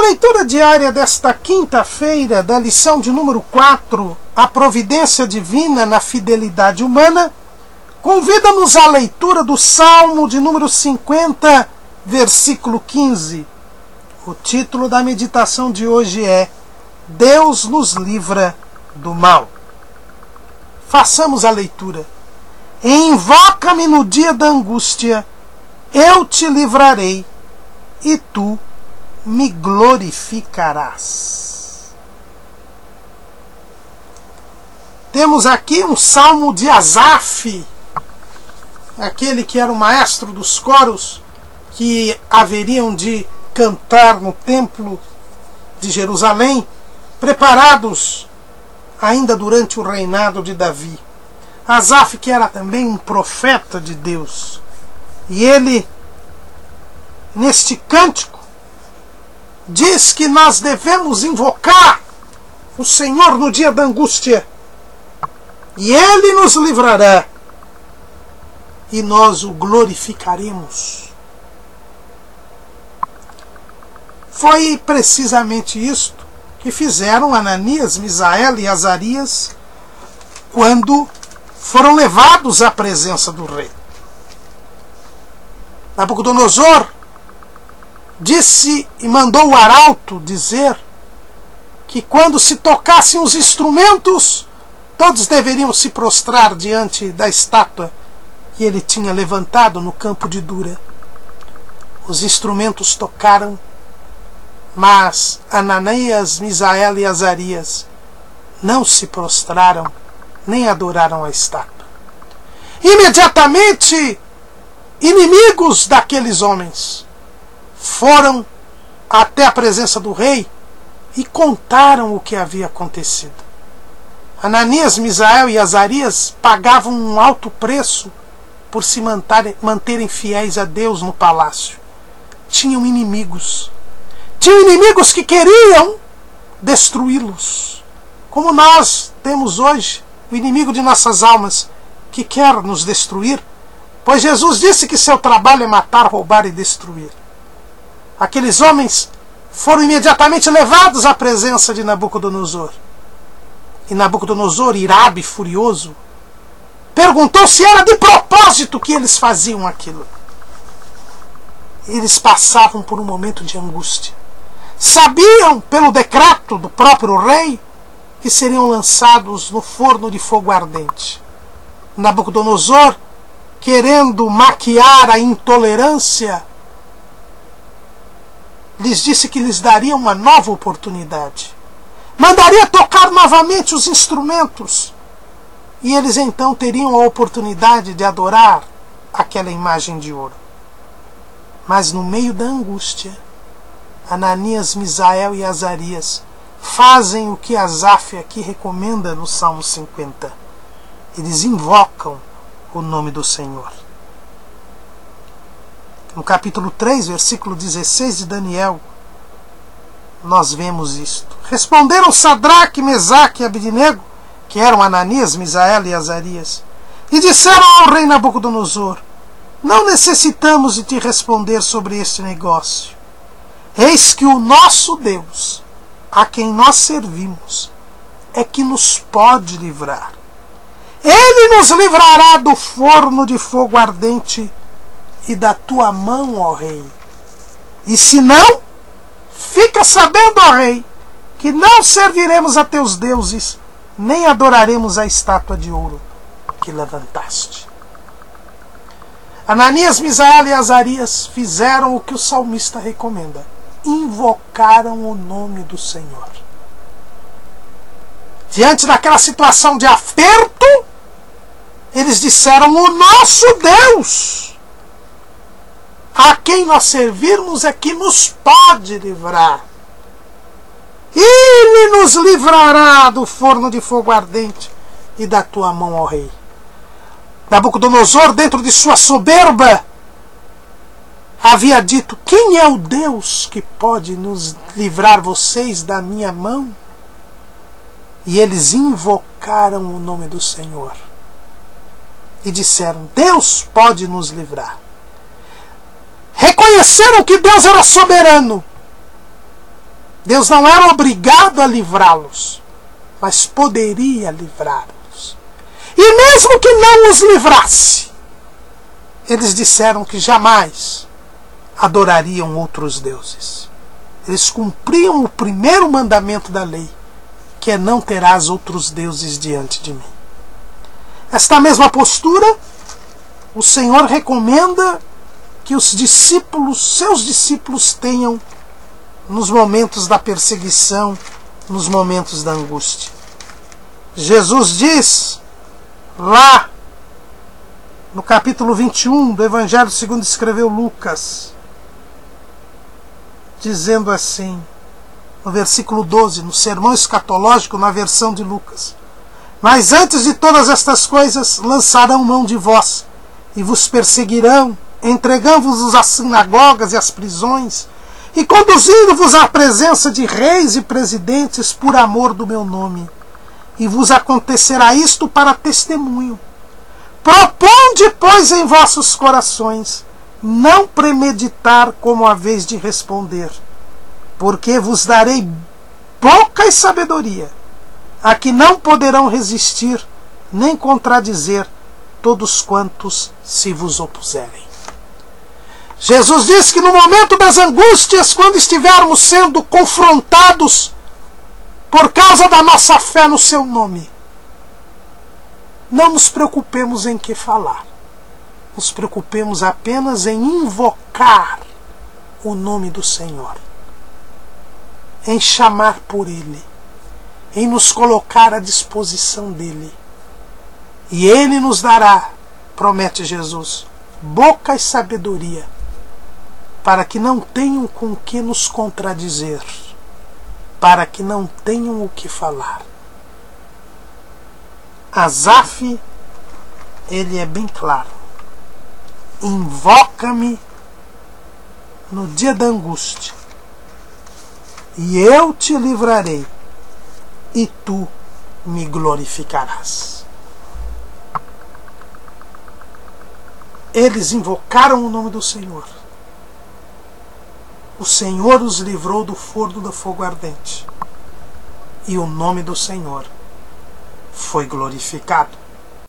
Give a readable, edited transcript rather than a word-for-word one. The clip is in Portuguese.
leitura diária desta quinta-feira, da lição de número 4, A Providência Divina na Fidelidade Humana, convida-nos à leitura do Salmo de número 50, versículo 15. O título da meditação de hoje é Deus nos livra do mal. Façamos a leitura. Invoca-me no dia da angústia, eu te livrarei, e tu me glorificarás. Temos aqui um salmo de Asaf, aquele que era o maestro dos coros que haveriam de cantar no templo de Jerusalém, preparados ainda durante o reinado de Davi. Asaf, que era também um profeta de Deus, e ele, neste cântico, diz que nós devemos invocar o Senhor no dia da angústia, e Ele nos livrará, e nós o glorificaremos. Foi precisamente isto que fizeram Ananias, Misael e Azarias quando foram levados à presença do rei. Nabucodonosor disse e mandou o arauto dizer que quando se tocassem os instrumentos, todos deveriam se prostrar diante da estátua que ele tinha levantado no campo de Dura. Os instrumentos tocaram, mas Ananias, Misael e Azarias não se prostraram nem adoraram a estátua. Imediatamente, inimigos daqueles homens foram até a presença do rei e contaram o que havia acontecido. Ananias, Misael e Azarias pagavam um alto preço por se manterem fiéis a Deus no palácio. Tinham inimigos. Tinham inimigos que queriam destruí-los. Como nós temos hoje o inimigo de nossas almas que quer nos destruir, pois Jesus disse que seu trabalho é matar, roubar e destruir. Aqueles homens foram imediatamente levados à presença de Nabucodonosor. E Nabucodonosor, irado e furioso, perguntou se era de propósito que eles faziam aquilo. Eles passavam por um momento de angústia. Sabiam, pelo decreto do próprio rei, que seriam lançados no forno de fogo ardente. Nabucodonosor, querendo maquiar a intolerância, lhes disse que lhes daria uma nova oportunidade. Mandaria tocar novamente os instrumentos. E eles então teriam a oportunidade de adorar aquela imagem de ouro. Mas no meio da angústia, Ananias, Misael e Azarias fazem o que Asaf aqui recomenda no Salmo 50. Eles invocam o nome do Senhor. No capítulo 3, versículo 16 de Daniel, nós vemos isto. Responderam Sadraque, Mesaque e Abednego, que eram Ananias, Misael e Azarias, e disseram ao rei Nabucodonosor: não necessitamos de te responder sobre este negócio. Eis que o nosso Deus, a quem nós servimos, é que nos pode livrar. Ele nos livrará do forno de fogo ardente e da tua mão, ó rei. E se não, fica sabendo, ó rei, que não serviremos a teus deuses, nem adoraremos a estátua de ouro que levantaste. Ananias, Misael e Azarias fizeram o que o salmista recomenda. Invocaram o nome do Senhor. Diante daquela situação de aperto, eles disseram: o nosso Deus, a quem nós servirmos, é que nos pode livrar. Ele nos livrará do forno de fogo ardente e da tua mão, ó rei. Nabucodonosor, dentro de sua soberba, havia dito: quem é o Deus que pode nos livrar vocês da minha mão? E eles invocaram o nome do Senhor e disseram: Deus pode nos livrar. Reconheceram que Deus era soberano Deus não era obrigado a livrá-los, mas poderia livrá-los. E mesmo que não os livrasse, eles disseram que jamais adorariam outros deuses. Eles cumpriam o primeiro mandamento da lei, que é: não terás outros deuses diante de mim. Esta mesma postura, o Senhor recomenda que os discípulos, seus discípulos, tenham nos momentos da perseguição, nos momentos da angústia. Jesus diz lá no capítulo 21 do Evangelho segundo escreveu Lucas, dizendo assim, no versículo 12, no sermão escatológico, na versão de Lucas: mas antes de todas estas coisas lançarão mão de vós e vos perseguirão, entregando-vos às sinagogas e às prisões, e conduzindo-vos à presença de reis e presidentes por amor do meu nome. E vos acontecerá isto para testemunho. Proponde, pois, em vossos corações não premeditar como haveis de responder, porque vos darei boca e sabedoria, a que não poderão resistir nem contradizer todos quantos se vos opuserem. Jesus disse que no momento das angústias, quando estivermos sendo confrontados por causa da nossa fé no seu nome, não nos preocupemos em que falar. Nos preocupemos apenas em invocar o nome do Senhor, em chamar por Ele, em nos colocar à disposição dEle. E Ele nos dará, promete Jesus, boca e sabedoria, para que não tenham com que nos contradizer, para que não tenham o que falar. Asaf, ele é bem claro: invoca-me no dia da angústia, e eu te livrarei, e tu me glorificarás. Eles invocaram o nome do Senhor. O Senhor os livrou do forno do fogo ardente, e o nome do Senhor foi glorificado.